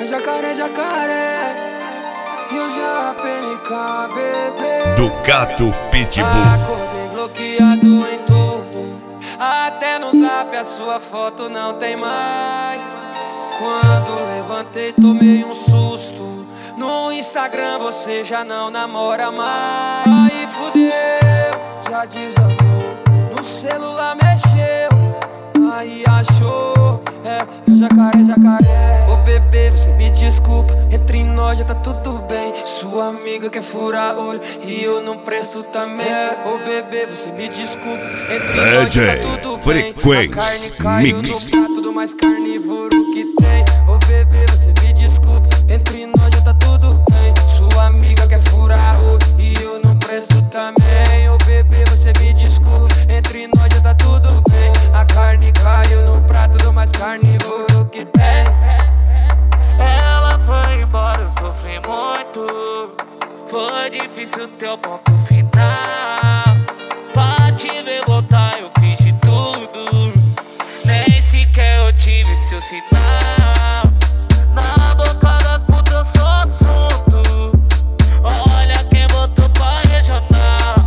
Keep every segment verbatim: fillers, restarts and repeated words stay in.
É jacaré, jacaré. E hoje é a P N K, bebê. Ducato Pitbull. Acordei bloqueado em tudo. Até no zap a sua foto não tem mais. Quando levantei tomei um susto. No Instagram você já não namora mais. Aí fudeu, já desandou. No celular mexeu, aí achou. É, é jacaré, jacaré. Ô bebê, você me desculpa, entre nós já tá tudo bem. Sua amiga quer furar olho e eu não presto também. Ô bebê, você me desculpa, entre nós já tá tudo bem. Frequência A carne caiu Mix. no prato do mais carnívoro que tem. Ô bebê, você me desculpa, entre nós já tá tudo bem. Sua amiga quer furar olho e eu não presto também. Ô bebê, você me desculpa, entre nós já tá tudo bem. A carne caiu no prato do mais carnívoro que tem. Ela foi embora, eu sofri muito. Foi difícil ter o ponto final. Pra te ver voltar eu fiz de tudo. Nem sequer eu tive seu sinal. Na boca das putas eu sou assunto. Olha quem botou pra regional.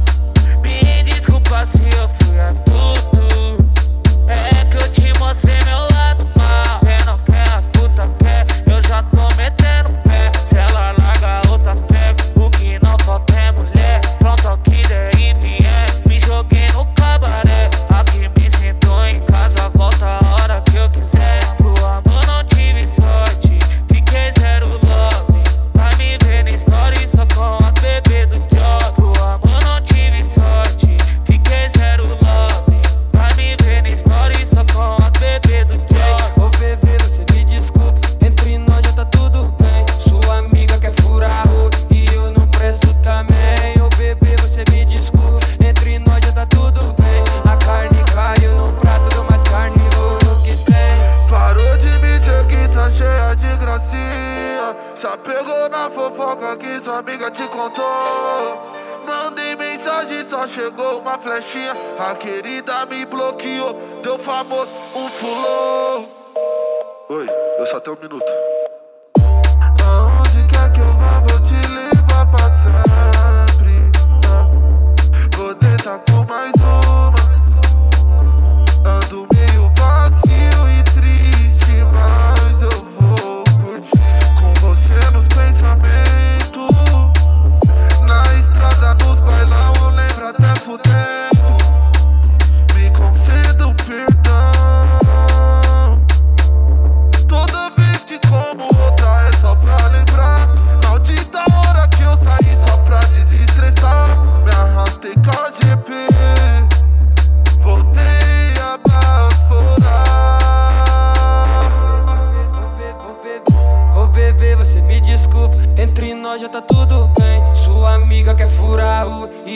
Me desculpa se eu fui astuto. É que eu te mostrei meu lado mal. Cê não quer, as putas quer, eu já tô metendo pé. Se ela larga outras pega, o que não falta é mulher. Pronto ao que der e vier, me joguei no cabaré. Aqui me sinto em casa, volta a hora que eu quiser. Pro amor não tive sorte, fiquei zero love. Vai me ver na story só com as bebê do job. Pro amor não tive sorte, fiquei zero love. Vai me ver na story só com as bebê do job. Ô bebê, você me desculpa, entre nós já tá tudo bem. Sua amiga quer furar o e eu não presto também. Ô bebê, você me desculpa, entre nós já tá tudo bem. A carne caiu no prato do mais carnívoro que tem. Parou de me seguir, tá cheia de gracinha. Só pegou na fofoca que sua amiga te contou. Mandei mensagem, só chegou uma flechinha. A querida me bloqueou, deu famoso, um fulô. Oi, eu só tenho um minuto. Aonde quer que eu vá, vou te levar pra sempre. Vou deitar com mais uma. Ando meio vazio e triste, mas eu vou curtir com você nos pensamentos. Na estrada, nos bailão, eu lembro até fudendo. Me concedo perdão. Toda vez que como outra é só pra lembrar. Maldita hora que eu saí só pra desestressar. Me arrastei com a G P, voltei a baforar. Ô bebê, você me desculpa, entre nós já tá tudo bem. Sua amiga quer furar o